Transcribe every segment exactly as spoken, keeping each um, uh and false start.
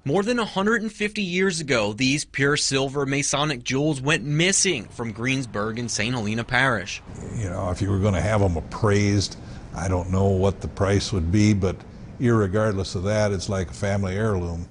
More than one hundred fifty years ago, these pure silver Masonic jewels went missing from Greensburg in Saint Helena Parish. You know, if you were going to have them appraised, I don't know what the price would be, but irregardless of that, it's like a family heirloom.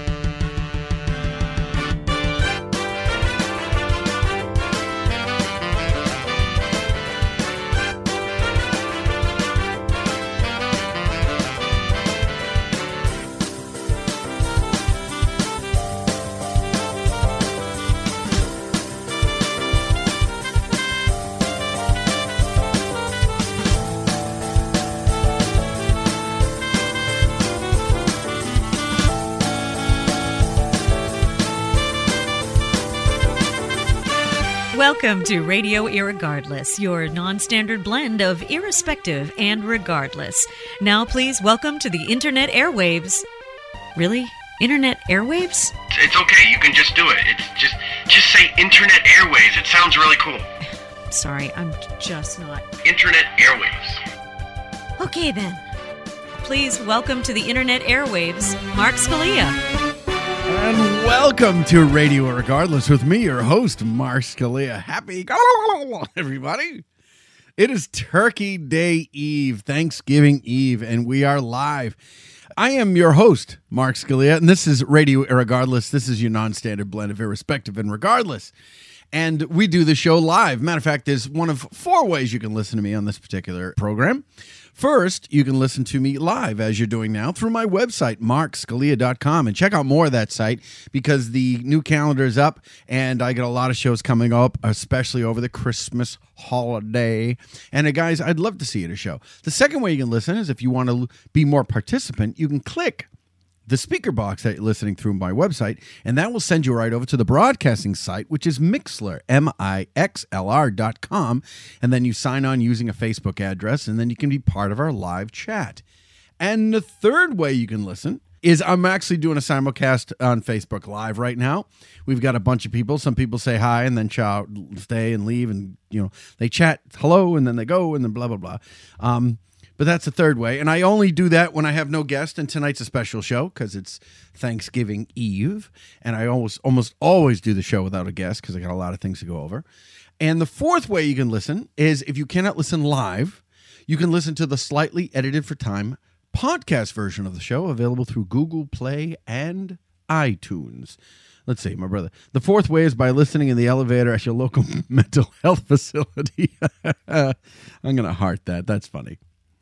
Welcome to Radio Irregardless, your non-standard blend of irrespective and regardless. Now please welcome to the Internet airwaves. Really? Internet airwaves? It's okay, you can just do it. It's just just say Internet airwaves. It sounds really cool. Sorry, I'm just not. Internet airwaves. Okay then. Please welcome to the Internet airwaves, Mark Scalia. And welcome to Radio Regardless with me, your host, Mark Scalia. Happy everybody. It is Turkey Day Eve, Thanksgiving Eve, and we are live. I am your host, Mark Scalia, and this is Radio Irregardless. This is your non-standard blend of irrespective and regardless. And we do the show live. Matter of fact, there's one of four ways you can listen to me on this particular program. First, you can listen to me live, as you're doing now, through my website, mark scalia dot com. And check out more of that site because the new calendar is up, and I got a lot of shows coming up, especially over the Christmas holiday. And uh, guys, I'd love to see you at a show. The second way you can listen is if you want to be more participant, you can click the speaker box that you're listening through my website, and that will send you right over to the broadcasting site, which is Mixlr, M I X L R dot com, and then you sign on using a Facebook address, and then you can be part of our live chat. And the third way you can listen is I'm actually doing a simulcast on Facebook Live right now. We've got a bunch of people. Some people say hi and then chow, stay and leave, and you know they chat hello, and then they go, and then blah, blah, blah. Um, But that's the third way, and I only do that when I have no guest, and tonight's a special show because it's Thanksgiving Eve, and I almost almost always do the show without a guest because I got a lot of things to go over. And the fourth way you can listen is if you cannot listen live, you can listen to the slightly edited for time podcast version of the show available through Google Play and iTunes. Let's see, my brother. The fourth way is by listening in the elevator at your local mental health facility. I'm going to heart that. That's funny.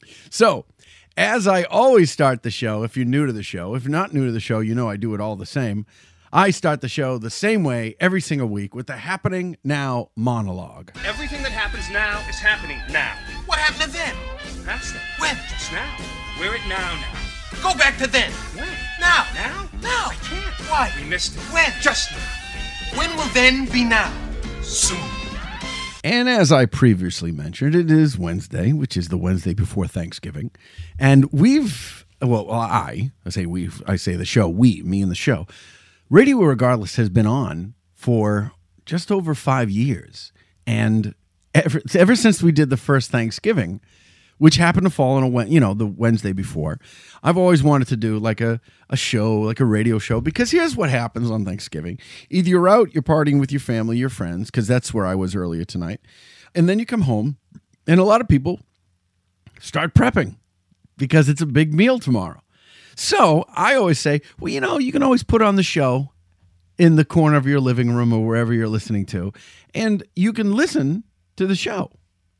So, as I always start the show, if you're new to the show, if you're not new to the show, you know I do it all the same. I start the show the same way every single week with the Happening Now monologue. Everything that happens now is happening now. What happened to then? Past then. When? Just now. We're at now now. Go back to then. When? Now. Now? Now. I can't. Why? We missed it. When? Just now. When will then be now? Soon. And as I previously mentioned, it is Wednesday, which is the Wednesday before Thanksgiving. And we've, well, I, I say we, I say the show, we, me and the show. Radio Regardless has been on for just over five years. And ever, ever since we did the first Thanksgiving, which happened to fall on a, Wed- you know, the Wednesday before, I've always wanted to do like a, a show, like a radio show, because here's what happens on Thanksgiving. Either you're out, you're partying with your family, your friends, because that's where I was earlier tonight. And then you come home, and a lot of people start prepping because it's a big meal tomorrow. So I always say, well, you know, you can always put on the show in the corner of your living room or wherever you're listening to, and you can listen to the show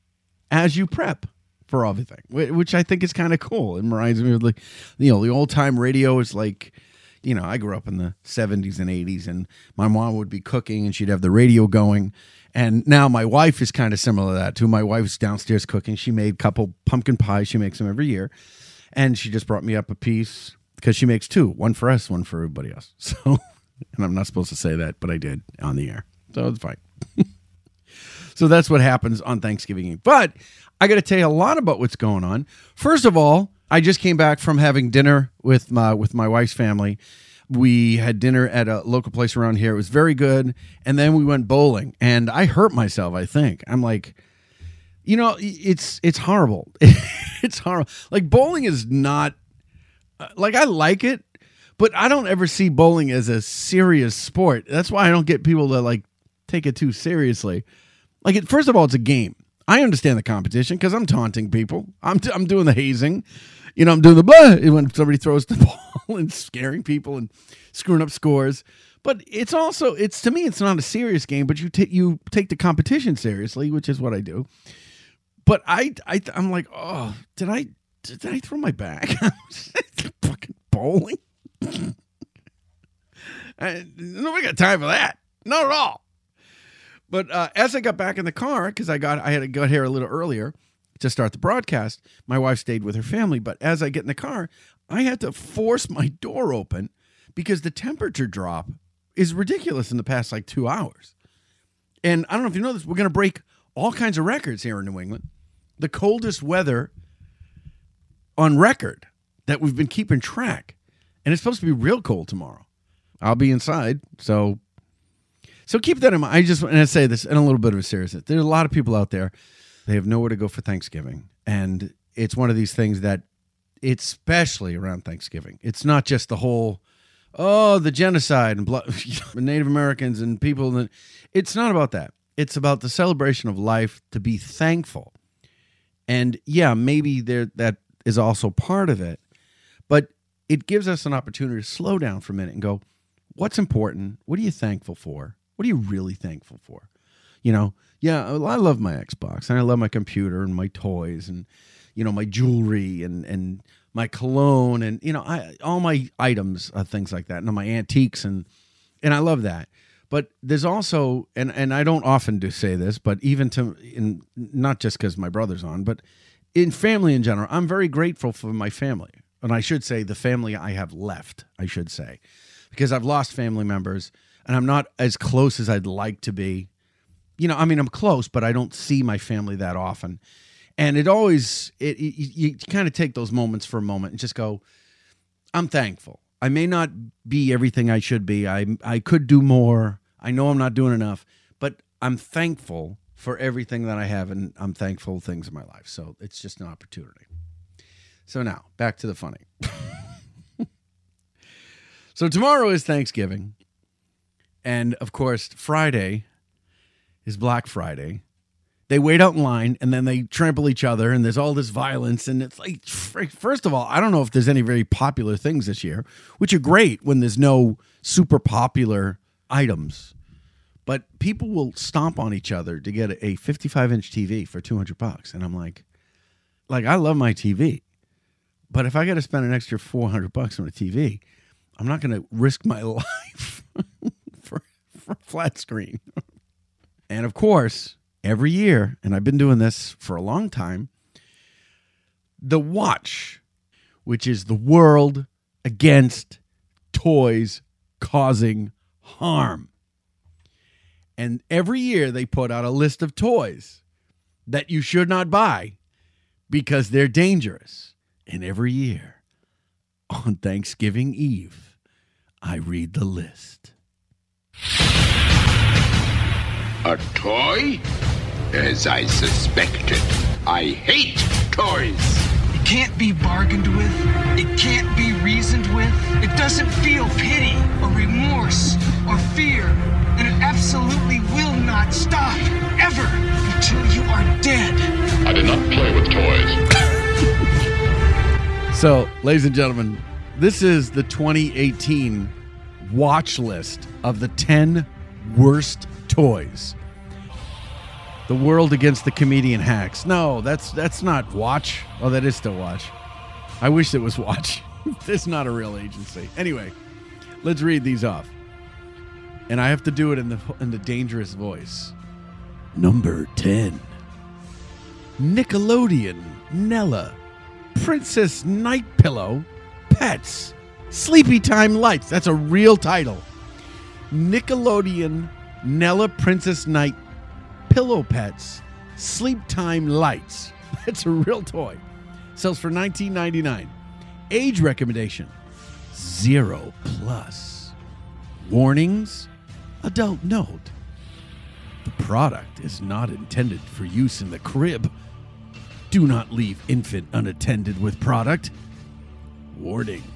as you prep for everything, which I think is kind of cool. It reminds me of like, you know, the old time radio is like, you know, I grew up in the seventies and eighties, and my mom would be cooking and she'd have the radio going. And now my wife is kind of similar to that too. My wife's downstairs cooking. She made a couple pumpkin pies. She makes them every year. And she just brought me up a piece because she makes two, one for us, one for everybody else. So, and I'm not supposed to say that, but I did on the air. So it's fine. So that's what happens on Thanksgiving Eve. But I got to tell you a lot about what's going on. First of all, I just came back from having dinner with my with my wife's family. We had dinner at a local place around here. It was very good. And then we went bowling. And I hurt myself, I think. I'm like, you know, it's it's horrible. It's horrible. Like, bowling is not, like, I like it, But I don't ever see bowling as a serious sport. That's why I don't get people to like take it too seriously. Like, it, first of all, it's a game. I understand the competition because I'm taunting people. I'm t- I'm doing the hazing. You know, I'm doing the blah when somebody throws the ball and scaring people and screwing up scores. But it's also, it's to me, it's not a serious game, but you, t- you take the competition seriously, which is what I do. But I, I, I'm like, oh, did I, did I throw my bag? Fucking bowling. I, nobody got time for that. Not at all. But uh, as I got back in the car, because I got, I had to get here a little earlier to start the broadcast. My wife stayed with her family. But as I get in the car, I had to force my door open because the temperature drop is ridiculous in the past like two hours. And I don't know if you know this, we're going to break all kinds of records here in New England. The coldest weather on record that we've been keeping track. And it's supposed to be real cold tomorrow. I'll be inside, so so keep that in mind. I just want to say this in a little bit of a seriousness. There's a lot of people out there, they have nowhere to go for Thanksgiving. And it's one of these things that, especially around Thanksgiving, it's not just the whole, oh, the genocide and blood, Native Americans and people. That, it's not about that. It's about the celebration of life, to be thankful. And yeah, maybe there that is also part of it. But it gives us an opportunity to slow down for a minute and go, what's important? What are you thankful for? What are you really thankful for? You know, yeah, I love my Xbox and I love my computer and my toys and, you know, my jewelry and, and my cologne and, you know, I, all my items, uh, things like that, and my antiques. And, and I love that. But there's also, and, and I don't often do say this, but even to, in, not just because my brother's on, but in family in general, I'm very grateful for my family. And I should say the family I have left, I should say, because I've lost family members and I'm not as close as I'd like to be. You know, I mean, I'm close, but I don't see my family that often. And it always, it, it you, you kind of take those moments for a moment and just go, I'm thankful. I may not be everything I should be. I I could do more. I know I'm not doing enough, but I'm thankful for everything that I have, and I'm thankful for things in my life. So it's just an opportunity. So now, back to the funny. So tomorrow is Thanksgiving. And, of course, Friday is Black Friday. They wait out in line, and then they trample each other, and there's all this violence. And it's like, first of all, I don't know if there's any very popular things this year, which are great when there's no super popular items. But people will stomp on each other to get a fifty-five inch T V for two hundred bucks. And I'm like, like, I love my T V. But if I got to spend an extra four hundred bucks on a T V, I'm not going to risk my life for, for a flat screen. And of course, every year, and I've been doing this for a long time, the Watch, which is the World Against Toys Causing Harm. And every year they put out a list of toys that you should not buy because they're dangerous. And every year, on Thanksgiving Eve, I read the list. A toy? As I suspected. I hate toys. It can't be bargained with. It can't be reasoned with. It doesn't feel pity or remorse or fear. And it absolutely will not stop, ever, until you are dead. I did not play with toys. So, ladies and gentlemen, this is the twenty eighteen watch list of the ten worst toys. The World Against the Comedian Hacks. No, that's that's not Watch. Oh, that is still Watch. I wish it was Watch. It's not a real agency. Anyway, let's read these off. And I have to do it in the in the dangerous voice. Number ten. Nickelodeon Nella Princess Night Pillow Pets Sleepy Time Lights. That's a real title. Nickelodeon Nella Princess Night Pillow Pets Sleep Time Lights. That's a real toy. Sells for nineteen ninety-nine dollars. Age recommendation, zero plus. Warnings, adult note. The product is not intended for use in the crib. Do not leave infant unattended with product. Warning,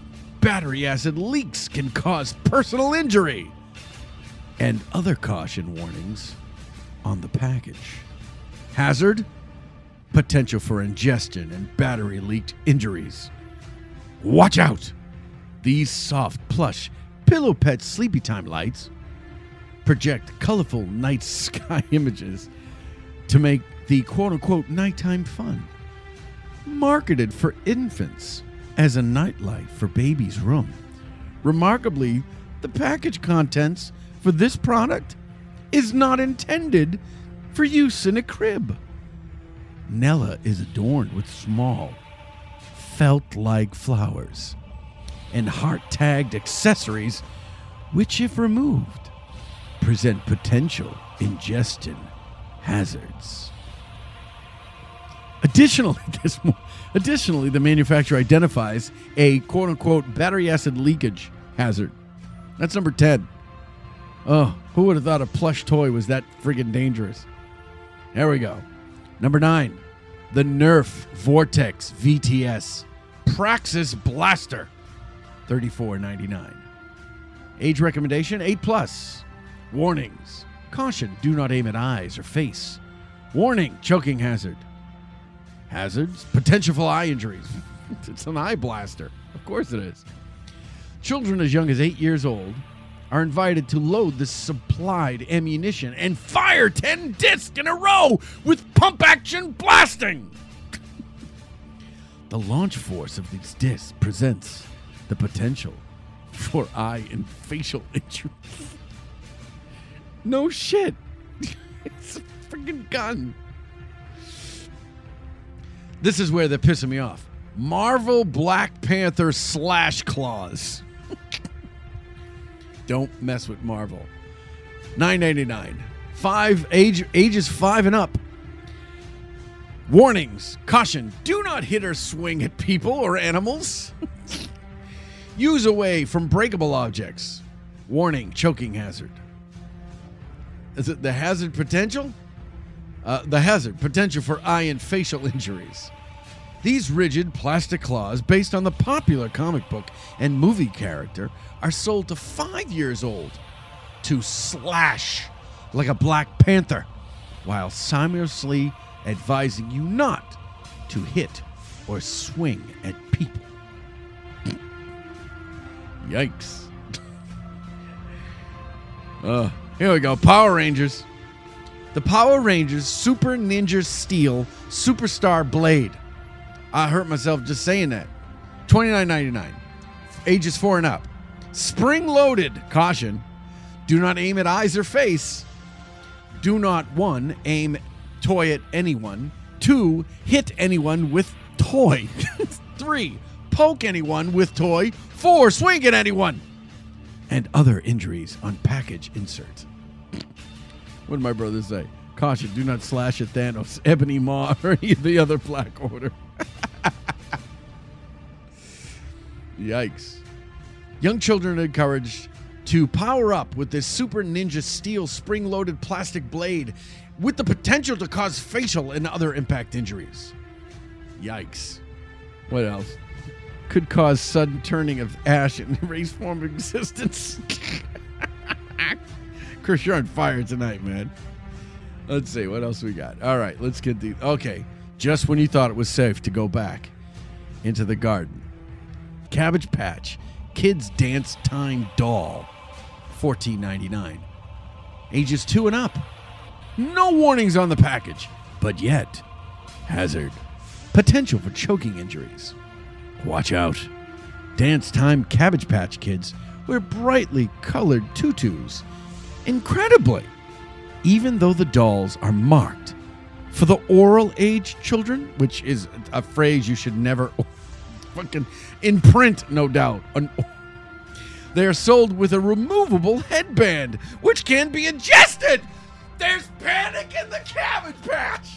battery acid leaks can cause personal injury. And other caution warnings on the package. Hazard, potential for ingestion and battery leaked injuries. Watch out! These soft, plush, Pillow Pet Sleepy Time lights project colorful night sky images to make the quote-unquote nighttime fun. Marketed for infants as a nightlight for baby's room. Remarkably, the package contents for this product is not intended for use in a crib. Nella is adorned with small, felt-like flowers and heart-tagged accessories, which, if removed, present potential ingestion hazards. Additionally, this, additionally, the manufacturer identifies a quote-unquote battery acid leakage hazard. That's number ten. Oh, who would have thought a plush toy was that friggin' dangerous? There we go. Number nine, the Nerf Vortex V T S Praxis Blaster, thirty-four ninety-nine. Age recommendation, eight plus. Warnings. Caution, do not aim at eyes or face. Warning, choking hazard. Hazards, potential for eye injuries. It's an eye blaster. Of course it is. Children as young as eight years old are invited to load the supplied ammunition and fire ten discs in a row with pump-action blasting. The launch force of these discs presents the potential for eye and facial injuries. No shit. It's a freaking gun. This is where they're pissing me off. Marvel Black Panther Slash Claws. Don't mess with Marvel. nine ninety-nine. Five age ages five and up. Warnings. Caution. Do not hit or swing at people or animals. Use away from breakable objects. Warning. Choking hazard. Is it the hazard potential? Uh, the hazard potential for eye and facial injuries. These rigid plastic claws, based on the popular comic book and movie character, are sold to five years old to slash like a Black Panther, while simultaneously advising you not to hit or swing at people. Yikes. uh, here we go. Power Rangers. The Power Rangers Super Ninja Steel Superstar Blade. I hurt myself just saying that. twenty-nine ninety-nine. Ages four and up. Spring-loaded. Caution. Do not aim at eyes or face. Do not, one, aim toy at anyone. Two, hit anyone with toy. Three, poke anyone with toy. Four, swing at anyone. And other injuries on package insert. What did my brother say? Caution, do not slash at Thanos, Ebony Maw, or any of the other Black Order. Yikes. Young children are encouraged to power up with this Super Ninja Steel spring-loaded plastic blade with the potential to cause facial and other impact injuries. Yikes. What else? Could cause sudden turning of ash and erase form of existence. Chris, you're on fire tonight, man. Let's see, what else we got? All right, let's get the... Okay, just when you thought it was safe to go back into the garden. Cabbage Patch Kids Dance Time Doll, fourteen ninety-nine. Ages two and up. No warnings on the package, but yet, hazard. Potential for choking injuries. Watch out. Dance Time Cabbage Patch Kids wear brightly colored tutus. Incredibly, even though the dolls are marked for the oral age children, which is a phrase you should never fucking in print, no doubt. They are sold with a removable headband, which can be ingested. There's panic in the Cabbage Patch.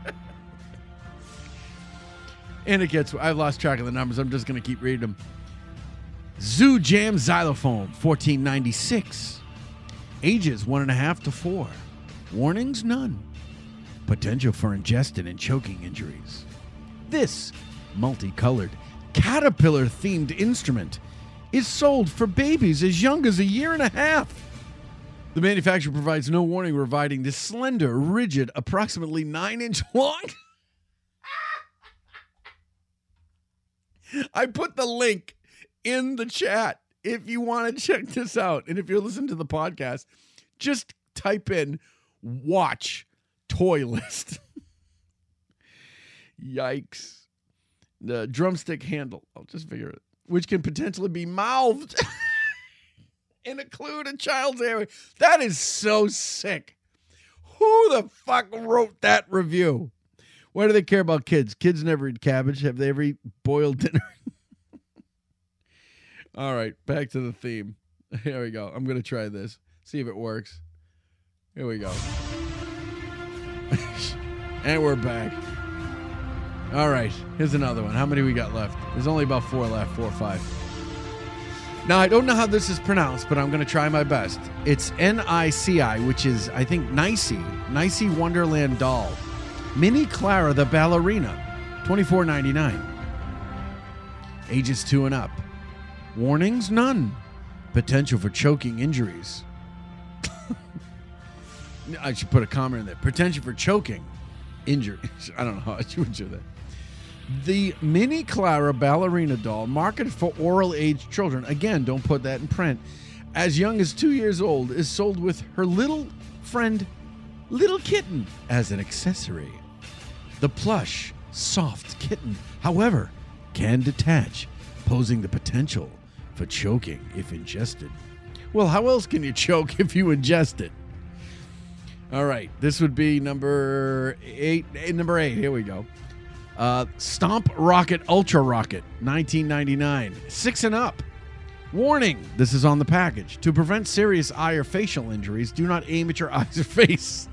And it gets, I've lost track of the numbers. I'm just going to keep reading them. Zoo Jam Xylophone, fourteen ninety-six. Ages one and a half to four. Warnings, none. Potential for ingestion and choking injuries. This multicolored caterpillar-themed instrument is sold for babies as young as a year and a half. The manufacturer provides no warning, providing this slender, rigid, approximately nine inch long. I put the link in the chat if you want to check this out. And if you're listening to the podcast, just type in watch toy list. Yikes. The drumstick handle. I'll just figure it. Which can potentially be mouthed and include a child's area. That is so sick. Who the fuck wrote that review? Why do they care about kids? Kids never eat cabbage. Have they ever eat boiled dinner? All right, back to the theme. Here we go. I'm going to try this. See if it works. Here we go. And we're back. All right, here's another one. How many we got left? There's only about four left, four or five. Now, I don't know how this is pronounced, but I'm going to try my best. It's N I C I, which is, I think, Nicey. Nicey Wonderland Doll. Mini Clara the Ballerina. twenty-four ninety-nine. Ages two and up. Warnings? None. Potential for choking injuries. I should put a comment in there. Potential for choking injuries. I don't know how I should do that. The Mini Clara Ballerina doll, marketed for oral age children, again, don't put that in print, as young as two years old, is sold with her little friend, Little Kitten, as an accessory. The plush, soft kitten, however, can detach, posing the potential for choking if ingested. Well, how else can you choke if you ingest it? All right, this would be number eight. eh, Number eight, here we go. Uh, Stomp Rocket Ultra Rocket, nineteen ninety-nine. Six and up. Warning, this is on the package. To prevent serious eye or facial injuries, do not aim at your eyes or face.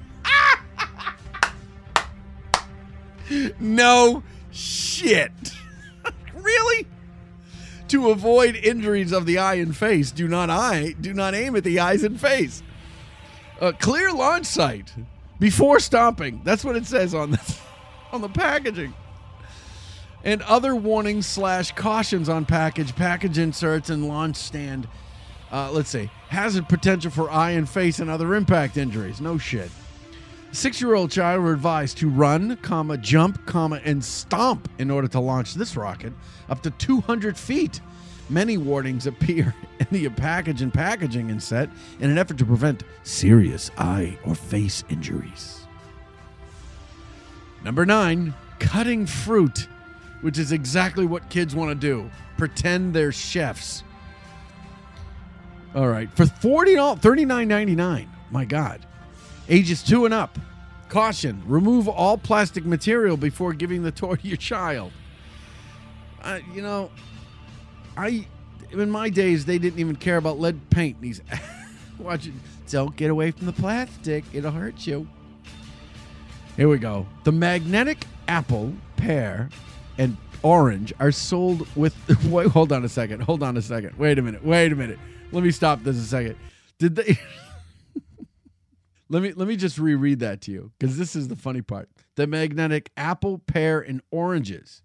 No shit. Really? To avoid injuries of the eye and face, do not eye, do not aim at the eyes and face. A clear launch site before stomping. That's what it says on the on the packaging. And other warnings slash cautions on package, package inserts, and launch stand. Uh, let's see. Hazard potential for eye and face and other impact injuries. No shit. Six-year-old child were advised to run, comma, jump, comma, and stomp in order to launch this rocket up to two hundred feet. Many warnings appear in the package and packaging inset in an effort to prevent serious eye or face injuries. Number nine, cutting fruit, which is exactly what kids want to do. Pretend they're chefs. All right, for forty dollars, thirty-nine ninety-nine. My God. Ages two and up. Caution, remove all plastic material before giving the toy to your child. Uh, you know, I in my days, they didn't even care about lead paint. These watch it. Don't get away from the plastic. It'll hurt you. Here we go. The magnetic apple, pear, and orange are sold with... Wait, hold on a second. Hold on a second. Wait a minute. Wait a minute. Let me stop this a second. Did they... let me let me just reread that to you, because this is the funny part. The magnetic apple, pear, and oranges.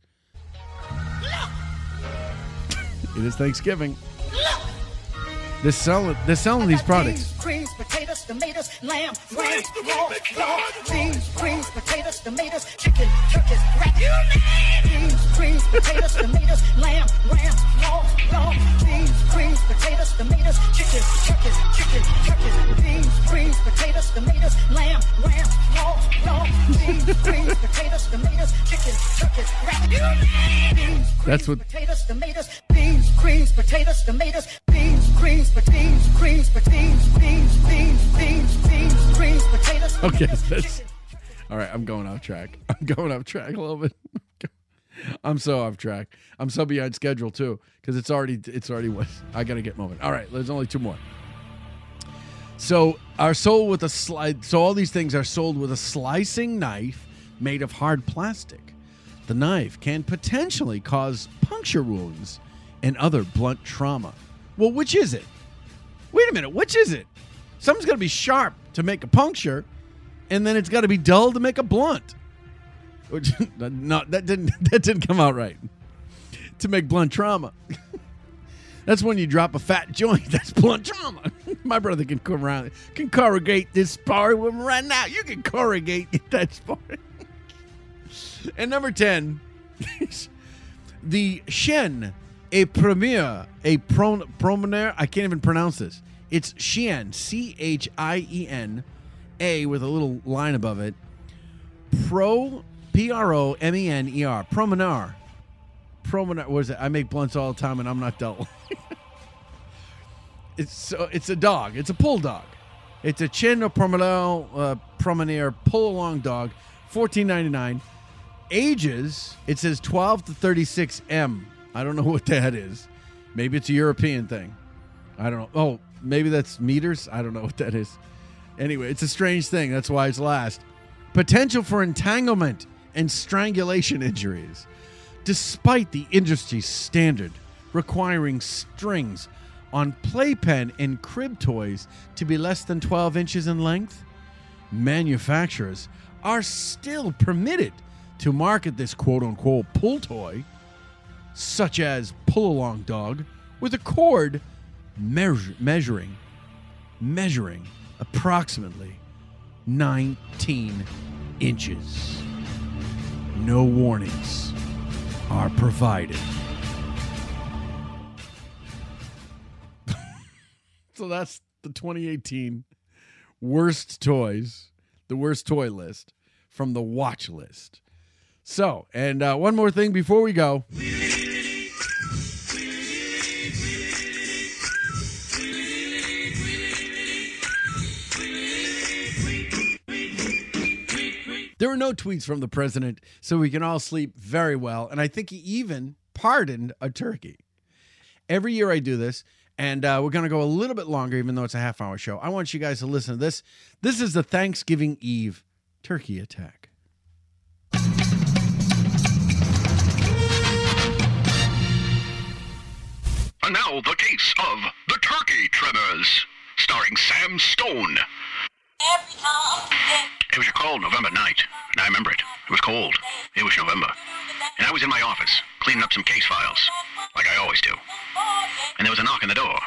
It is Thanksgiving. They're selling, they're selling these products. Beans, creams, potatoes, tomatoes, lamb, ram, raw, raw. Beans, creams, potatoes, tomatoes, chicken, turkeys, rat. Beans, creams, potatoes, tomatoes, lamb, ram, raw, raw. Beans, creams, potatoes, tomatoes, chicken, turkeys, chicken, turkeys. Beans, creams, potatoes, tomatoes, lamb, ram, raw, raw. Beans, creams, potatoes, tomatoes, chicken, turkeys, rat. Beans, That's what. potatoes, tomatoes, beans, creams, potatoes, tomatoes, beans, creams, beans, creams, beans, beans, beans, beans, beans, creams, potatoes. Okay, tomatoes, that's chicken. all right. I'm going off track. I'm going off track a little bit. I'm so off track. I'm so behind schedule too, because it's already it's already what I got to get moving. All right, there's only two more. So are sold with a slide. So all these things are sold with a slicing knife made of hard plastic. The knife can potentially cause puncture wounds and other blunt trauma. Well, which is it? Wait a minute, which is it? Something's got to be sharp to make a puncture, and then it's got to be dull to make a blunt. Which, no, that didn't that didn't come out right. To make blunt trauma. That's when you drop a fat joint. That's blunt trauma. My brother can come around, can corrugate this spar with me right now. You can corrugate that spar. And number ten, the Chien a premier, a pron, promenade. I can't even pronounce this. It's Chien, C H I E N, A with a little line above it. Pro, P R O M E N E R, promenade. Promenade, what is it? I make blunts all the time and I'm not dull. It's so it's a dog. It's a pull dog. It's a Chien or Promenade, uh, Promenade pull along dog, fourteen ninety-nine. Ages, it says twelve to thirty-six M. I don't know what that is. Maybe it's a European thing. I don't know. Oh, maybe that's meters. I don't know what that is. Anyway, it's a strange thing. That's why it's last. Potential for entanglement and strangulation injuries, despite the industry standard requiring strings on playpen and crib toys to be less than twelve inches in length. Manufacturers are still permitted to market this quote-unquote pull toy, such as pull-along dog, with a cord measure, measuring, measuring approximately nineteen inches. No warnings are provided. So that's the twenty eighteen worst toys, the worst toy list from the watch list. So, and uh, one more thing before we go. There were no tweets from the president, so we can all sleep very well. And I think he even pardoned a turkey. Every year I do this. And uh, we're going to go a little bit longer, even though it's a half-hour show. I want you guys to listen to this. This is the Thanksgiving Eve turkey attack. And now the case of the Turkey Tremors, starring Sam Stone. It was a cold November night, and I remember it. It was cold. It was November. And I was in my office, cleaning up some case files, like I always do. And there was a knock on the door.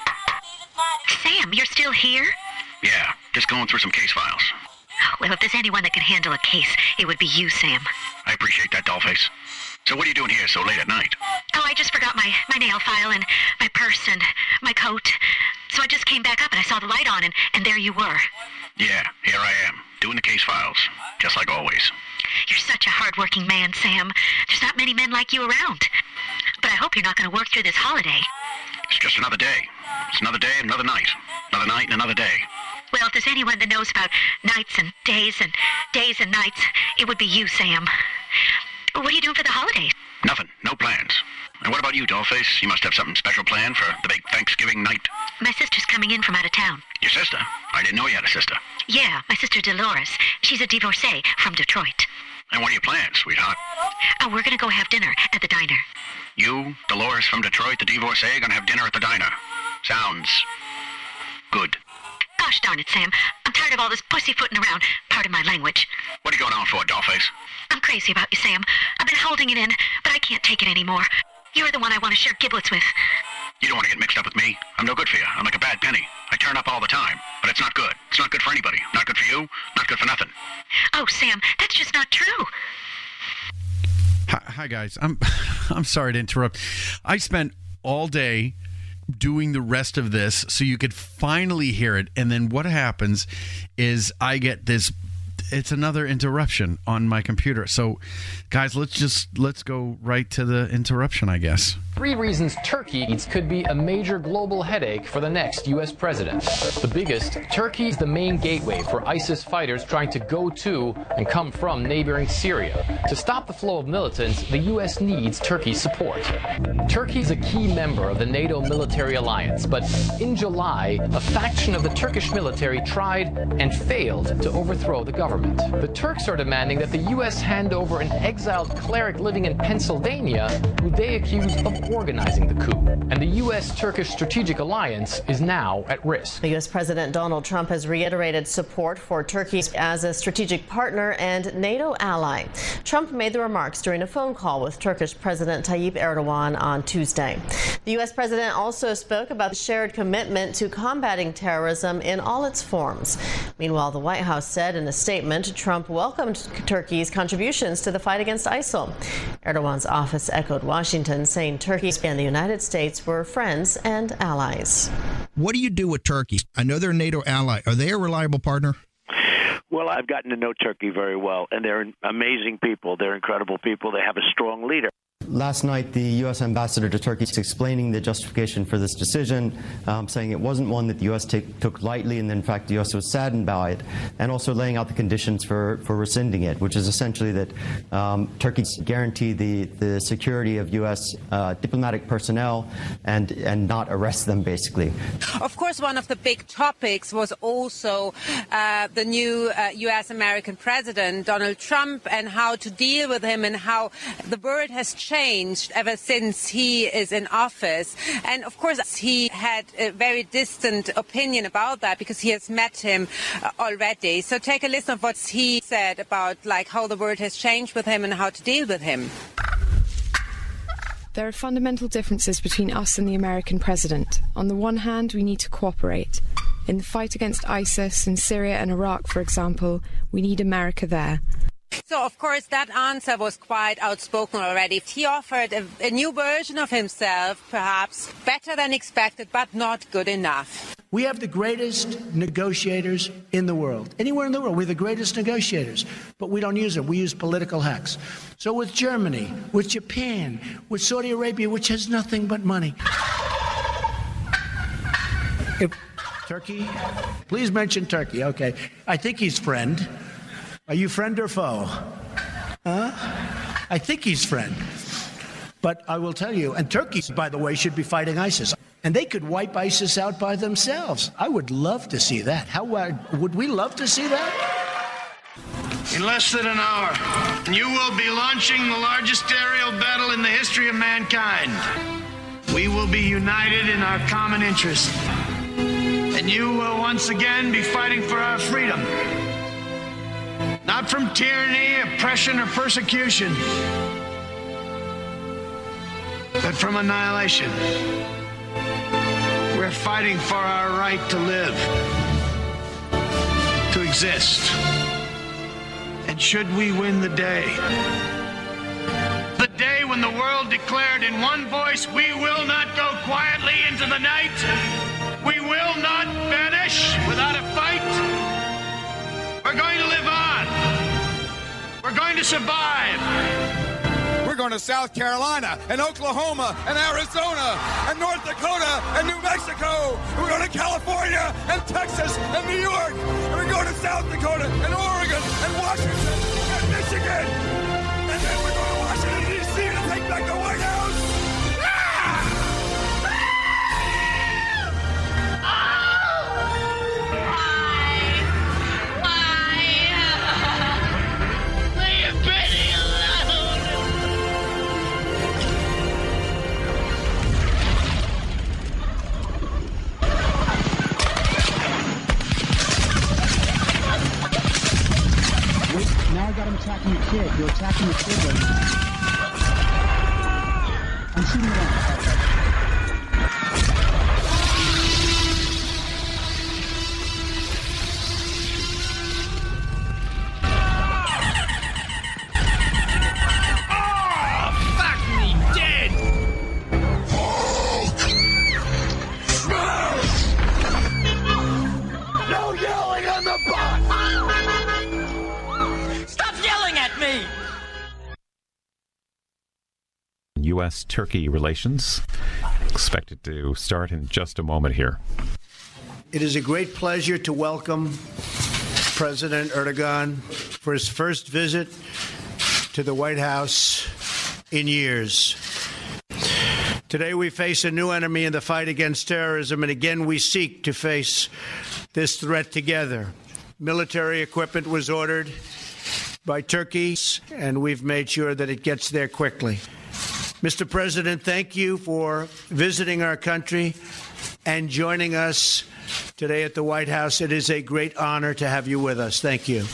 Sam, you're still here? Yeah, just going through some case files. Well, if there's anyone that can handle a case, it would be you, Sam. I appreciate that, Dollface. So what are you doing here so late at night? Oh, I just forgot my, my nail file and my purse and my coat. So I just came back up and I saw the light on, and, and there you were. Yeah, here I am, doing the case files, just like always. You're such a hard-working man, Sam. There's not many men like you around. But I hope you're not going to work through this holiday. It's just another day. It's another day and another night. Another night and another day. Well, if there's anyone that knows about nights and days and days and nights, it would be you, Sam. What are you doing for the holidays? Nothing. No plans. And what about you, Dollface? You must have something special planned for the big Thanksgiving night. My sister's coming in from out of town. Your sister? I didn't know you had a sister. Yeah, my sister Dolores. She's a divorcee from Detroit. And what are your plans, sweetheart? Oh, we're going to go have dinner at the diner. You, Dolores from Detroit, the divorcee, gonna have dinner at the diner. Sounds good. Gosh darn it, Sam. I'm tired of all this pussyfooting around. Pardon my language. What are you going on for, Dollface? I'm crazy about you, Sam. I've been holding it in, but I can't take it anymore. You're the one I want to share giblets with. You don't want to get mixed up with me. I'm no good for you. I'm like a bad penny. I turn up all the time, but it's not good. It's not good for anybody. Not good for you. Not good for nothing. Oh, Sam, that's just not true. Hi, hi guys. I'm I'm sorry to interrupt. I spent all day doing the rest of this so you could finally hear it, and then what happens is I get this. It's another interruption on my computer. So, guys, let's just let's go right to the interruption, I guess. Three reasons Turkey could be a major global headache for the next U S president. The biggest, Turkey is the main gateway for ISIS fighters trying to go to and come from neighboring Syria. To stop the flow of militants, the U S needs Turkey's support. Turkey is a key member of the NATO military alliance, but in July, a faction of the Turkish military tried and failed to overthrow the government. The Turks are demanding that the U S hand over an exiled cleric living in Pennsylvania who they accuse of organizing the coup. And the U S Turkish strategic alliance is now at risk. The U S President Donald Trump has reiterated support for Turkey as a strategic partner and NATO ally. Trump made the remarks during a phone call with Turkish President Tayyip Erdogan on Tuesday. The U S President also spoke about the shared commitment to combating terrorism in all its forms. Meanwhile, the White House said in a statement Trump welcomed Turkey's contributions to the fight against ISIL. Erdogan's office echoed Washington, saying Turkey and the United States were friends and allies. What do you do with Turkey? I know they're a NATO ally. Are they a reliable partner? Well, I've gotten to know Turkey very well, and they're amazing people. They're incredible people. They have a strong leader. Last night, the U S ambassador to Turkey is explaining the justification for this decision, um, saying it wasn't one that the U S take, took lightly, and in fact the U S was saddened by it, and also laying out the conditions for, for rescinding it, which is essentially that um, Turkey guarantee the, the security of U S uh, diplomatic personnel and, and not arrest them, basically. Of course, one of the big topics was also uh, the new uh, U S-American president, Donald Trump, and how to deal with him and how the world has changed ever since he is in office. And of course, he had a very distant opinion about that because he has met him uh, already. So take a listen of what he said about like how the world has changed with him and how to deal with him. There are fundamental differences between us and the American president. On the one hand, we need to cooperate. In the fight against ISIS in Syria and Iraq, for example, we need America there. So, of course, that answer was quite outspoken already. He offered a, a new version of himself, perhaps better than expected, but not good enough. We have the greatest negotiators in the world. Anywhere in the world, we're the greatest negotiators. But we don't use them. We use political hacks. So with Germany, with Japan, with Saudi Arabia, which has nothing but money. If Turkey, please mention Turkey. Okay. I think he's friend. Are you friend or foe? Huh? I think he's friend. But I will tell you, and Turkey, by the way, should be fighting ISIS. And they could wipe ISIS out by themselves. I would love to see that. How uh, would we love to see that? In less than an hour, you will be launching the largest aerial battle in the history of mankind. We will be united in our common interest. And you will once again be fighting for our freedom. Not from tyranny, oppression, or persecution, but from annihilation. We're fighting for our right to live, to exist. And should we win the day, the day when the world declared in one voice, we will not go quietly into the night, we will not vanish without a fight, we're going to live on. We're going to survive. We're going to South Carolina and Oklahoma and Arizona and North Dakota and New Mexico. And we're going to California and Texas and New York. And we're going to South Dakota and Oregon and Washington and Michigan. And then we're going to Washington, D C to take back the White House. Now I got him attacking the kid. You're attacking the kid right now. I'm shooting one. U S Turkey relations expected to start in just a moment here. It is a great pleasure to welcome President Erdogan for his first visit to the White House in years. Today we face a new enemy in the fight against terrorism, and again we seek to face this threat together. Military equipment was ordered by Turkey, and we've made sure that it gets there quickly. Mister President, thank you for visiting our country and joining us today at the White House. It is a great honor to have you with us. Thank you.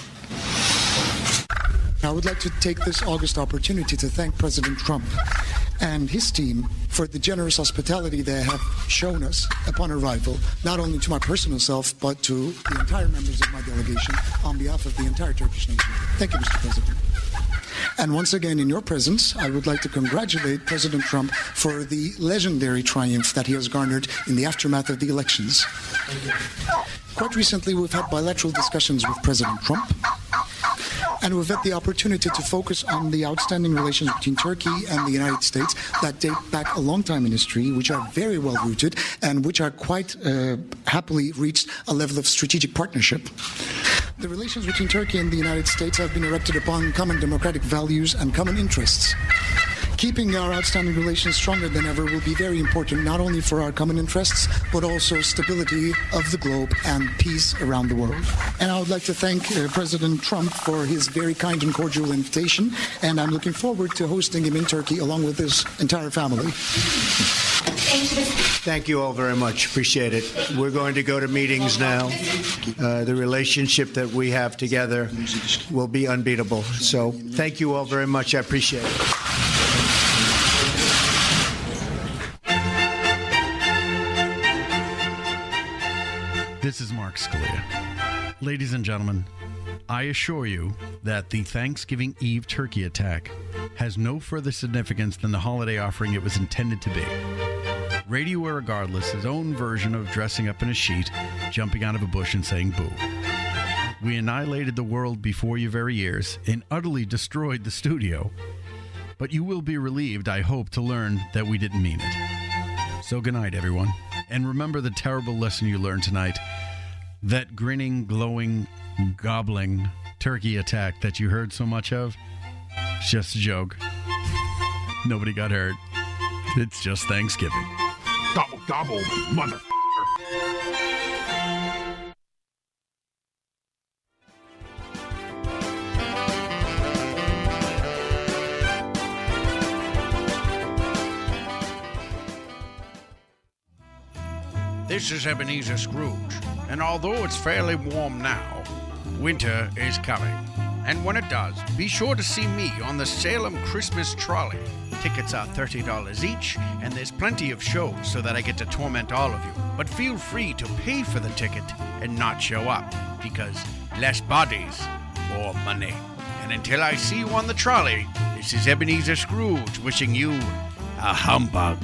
I would like to take this August opportunity to thank President Trump and his team for the generous hospitality they have shown us upon arrival, not only to my personal self, but to the entire members of my delegation on behalf of the entire Turkish nation. Thank you, Mister President. And once again, in your presence, I would like to congratulate President Trump for the legendary triumph that he has garnered in the aftermath of the elections. Quite recently, we've had bilateral discussions with President Trump, and we've had the opportunity to focus on the outstanding relations between Turkey and the United States that date back a long time in history, which are very well rooted and which are quite uh, happily reached a level of strategic partnership. The relations between Turkey and the United States have been erected upon common democratic values and common interests. Keeping our outstanding relations stronger than ever will be very important, not only for our common interests, but also stability of the globe and peace around the world. And I would like to thank uh, President Trump for his very kind and cordial invitation, and I'm looking forward to hosting him in Turkey along with his entire family. Thank you all very much. Appreciate it. We're going to go to meetings now. Uh, the relationship that we have together will be unbeatable. So thank you all very much. I appreciate it. This is Mark Scalia. Ladies and gentlemen, I assure you that the Thanksgiving Eve turkey attack has no further significance than the holiday offering it was intended to be. Radio Irregardless, his own version of dressing up in a sheet, jumping out of a bush and saying boo. We annihilated the world before your very ears and utterly destroyed the studio. But you will be relieved, I hope, to learn that we didn't mean it. So good night, everyone. And remember the terrible lesson you learned tonight. That grinning, glowing, gobbling turkey attack that you heard so much of, it's just a joke. Nobody got hurt. It's just Thanksgiving. Gobble, gobble, mother. This is Ebenezer Scrooge, and although it's fairly warm now, winter is coming. And when it does, be sure to see me on the Salem Christmas Trolley. Tickets are thirty dollars each, and there's plenty of shows so that I get to torment all of you. But feel free to pay for the ticket and not show up, because less bodies, more money. And until I see you on the trolley, this is Ebenezer Scrooge wishing you a humbug.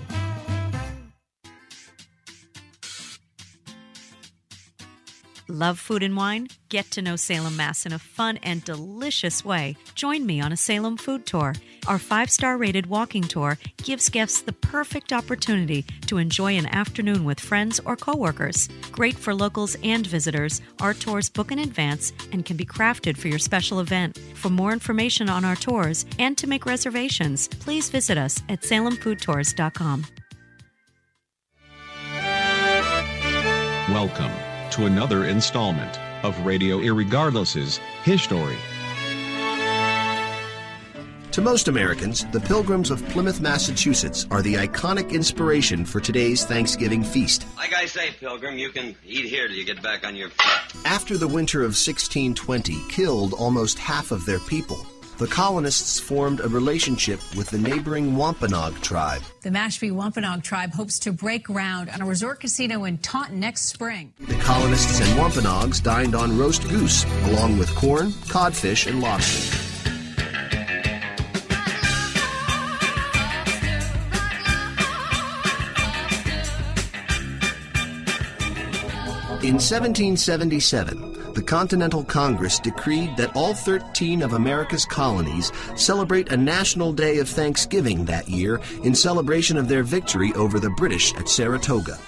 Love food and wine? Get to know Salem, Mass in a fun and delicious way. Join me on a Salem food tour. Our five-star rated walking tour gives guests the perfect opportunity to enjoy an afternoon with friends or coworkers. Great for locals and visitors, our tours book in advance and can be crafted for your special event. For more information on our tours and to make reservations, please visit us at salem food tours dot com. Welcome to another installment of Radio Irregardless's His Story. To most Americans, the Pilgrims of Plymouth, Massachusetts are the iconic inspiration for today's Thanksgiving feast. Like I say, Pilgrim, you can eat here till you get back on your feet. After the winter of sixteen twenty killed almost half of their people, the colonists formed a relationship with the neighboring Wampanoag tribe. The Mashpee Wampanoag tribe hopes to break ground on a resort casino in Taunton next spring. The colonists and Wampanoags dined on roast goose, along with corn, codfish, and lobster. In seventeen seventy-seven, the Continental Congress decreed that all thirteen of America's colonies celebrate a national day of Thanksgiving that year in celebration of their victory over the British at Saratoga.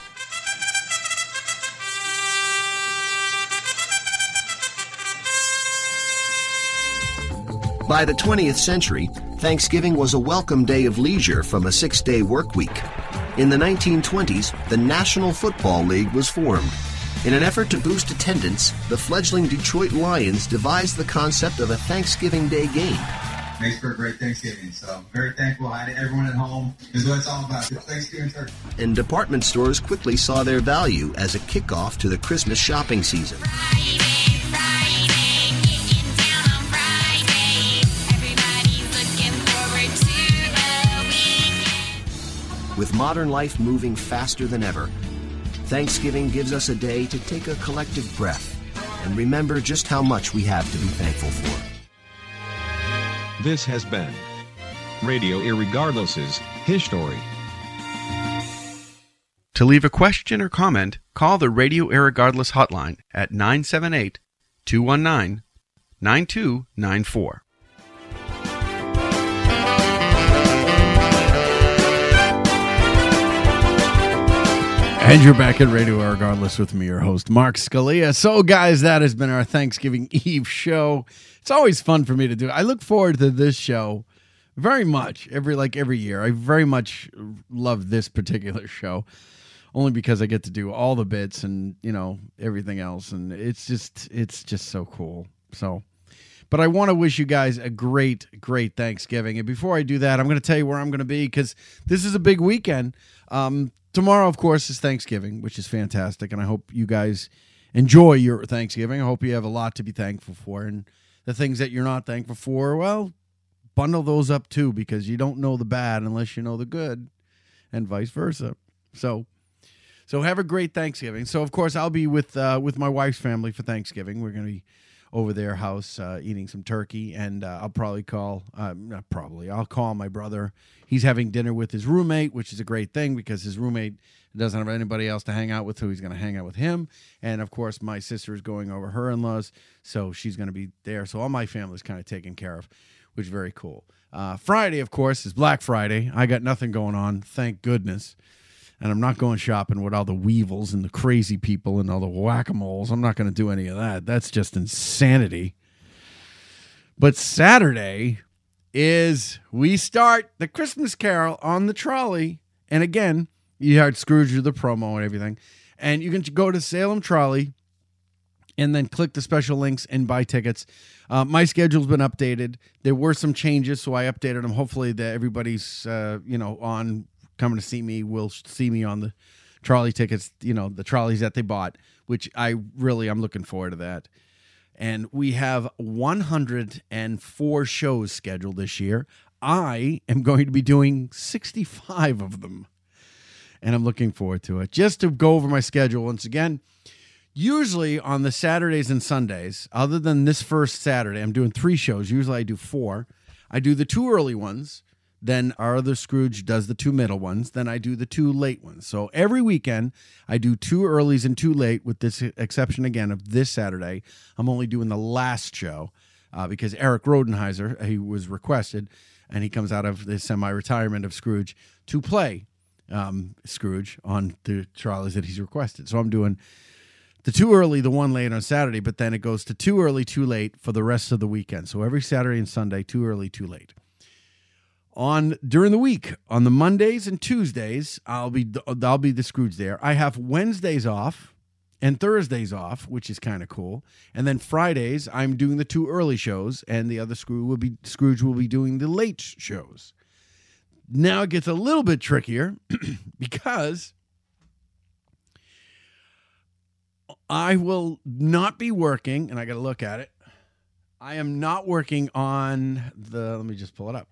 By the twentieth century, Thanksgiving was a welcome day of leisure from a six-day work week. In the nineteen twenties, the National Football League was formed. In an effort to boost attendance, the fledgling Detroit Lions devised the concept of a Thanksgiving Day game. makes for a great Thanksgiving. So very thankful. Hi to everyone at home is what it's all about. It's Thanksgiving turkey. And department stores quickly saw their value as a kickoff to the Christmas shopping season. With modern life moving faster than ever, Thanksgiving gives us a day to take a collective breath and remember just how much we have to be thankful for. This has been Radio Irregardless's His Story. To leave a question or comment, call the Radio Irregardless hotline at nine seven eight, two one nine, nine two nine four. And you're back at Radio Irregardless with me, your host, Mark Scalia. So, guys, that has been our Thanksgiving Eve show. It's always fun for me to do. I look forward to this show very much, every like every year. I very much love this particular show, only because I get to do all the bits and, you know, everything else. And it's just, it's just so cool. So, but I want to wish you guys a great, great Thanksgiving. And before I do that, I'm going to tell you where I'm going to be because this is a big weekend. Um, Tomorrow, of course, is Thanksgiving, which is fantastic, and I hope you guys enjoy your Thanksgiving. I hope you have a lot to be thankful for, and the things that you're not thankful for, well, bundle those up too, because you don't know the bad unless you know the good, and vice versa. So, so have a great Thanksgiving. So, of course, I'll be with uh, with my wife's family for Thanksgiving. We're going to be over their house uh, eating some turkey, and uh, I'll probably call, uh, not probably, I'll call my brother. He's having dinner with his roommate, which is a great thing because his roommate doesn't have anybody else to hang out with, so he's going to hang out with him. And, of course, my sister is going over her in-laws, so she's going to be there. So all my family's kind of taken care of, which is very cool. Uh, Friday, of course, is Black Friday. I got nothing going on, thank goodness. And I'm not going shopping with all the weevils and the crazy people and all the whack-a-moles. I'm not going to do any of that. That's just insanity. But Saturday is we start the Christmas Carol on the trolley. And again, you heard Scrooge do the promo and everything. And you can go to Salem Trolley and then click the special links and buy tickets. Uh, my schedule's been updated. There were some changes, so I updated them. Hopefully that everybody's, uh, you know, on coming to see me will see me on the trolley tickets, you know, the trolleys that they bought, which I really, I'm looking forward to that. And we have one hundred four shows scheduled this year. I am going to be doing sixty-five of them, and I'm looking forward to it. Just to go over my schedule once again, usually on the Saturdays and Sundays, other than this first Saturday, I'm doing three shows. Usually I do four. I do the two early ones. Then our other Scrooge does the two middle ones. Then I do the two late ones. So every weekend, I do two earlies and two late, with this exception, again, of this Saturday. I'm only doing the last show uh, because Eric Rodenheiser, he was requested, and he comes out of the semi-retirement of Scrooge to play um, Scrooge on the trolleys that he's requested. So I'm doing the two early, the one late on Saturday, but then it goes to two early, two late for the rest of the weekend. So every Saturday and Sunday, two early, two late. On during the week, on the Mondays and Tuesdays, I'll be I'll be the Scrooge there. I have Wednesdays off and Thursdays off, which is kind of cool. And then Fridays, I'm doing the two early shows, and the other Scrooge will be Scrooge will be doing the late shows. Now it gets a little bit trickier because I will not be working, and I got to look at it. I am not working on the. Let me just pull it up.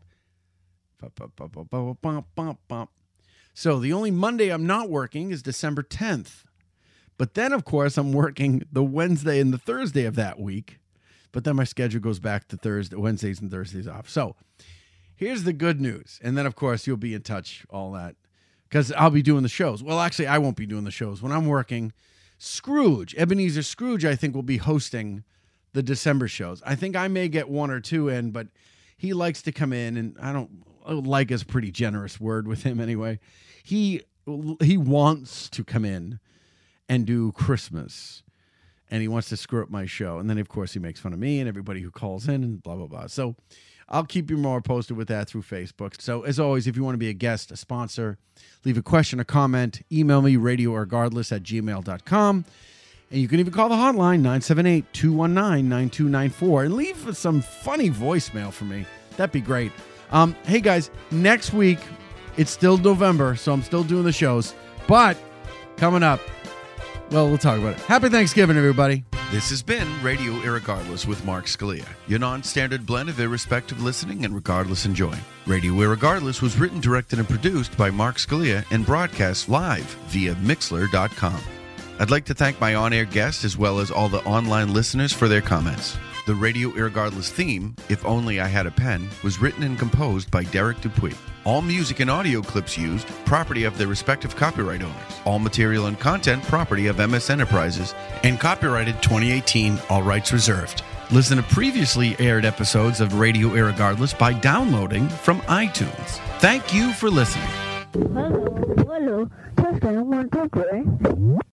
So the only Monday I'm not working is December tenth. But then, of course, I'm working the Wednesday and the Thursday of that week. But then my schedule goes back to Thursday, Wednesdays and Thursdays off. So here's the good news. And then, of course, you'll be in touch, all that, because I'll be doing the shows. Well, actually, I won't be doing the shows. When I'm working, Scrooge, Ebenezer Scrooge, I think, will be hosting the December shows. I think I may get one or two in, but he likes to come in, and I don't like is a pretty generous word with him anyway. He he wants to come in and do Christmas, and he wants to screw up my show. And then, of course, he makes fun of me and everybody who calls in and blah, blah, blah. So I'll keep you more posted with that through Facebook. So as always, if you want to be a guest, a sponsor, leave a question, a comment, email me, radioirregardless at gmail dot com. And you can even call the hotline, nine seven eight, two one nine, nine two nine four, and leave some funny voicemail for me. That'd be great. Um, hey, guys, next week, it's still November, so I'm still doing the shows. But coming up, well, we'll talk about it. Happy Thanksgiving, everybody. This has been Radio Irregardless with Mark Scalia, your non-standard blend of irrespective listening and regardless enjoying. Radio Irregardless was written, directed, and produced by Mark Scalia and broadcast live via Mixler dot com. I'd like to thank my on-air guests as well as all the online listeners for their comments. The Radio Irregardless theme, If Only I Had a Pen, was written and composed by Derek Dupuy. All music and audio clips used, property of their respective copyright owners. All material and content, property of M S Enterprises, and copyrighted twenty eighteen, all rights reserved. Listen to previously aired episodes of Radio Irregardless by downloading from iTunes. Thank you for listening. Hello, hello, testing, one, two, three.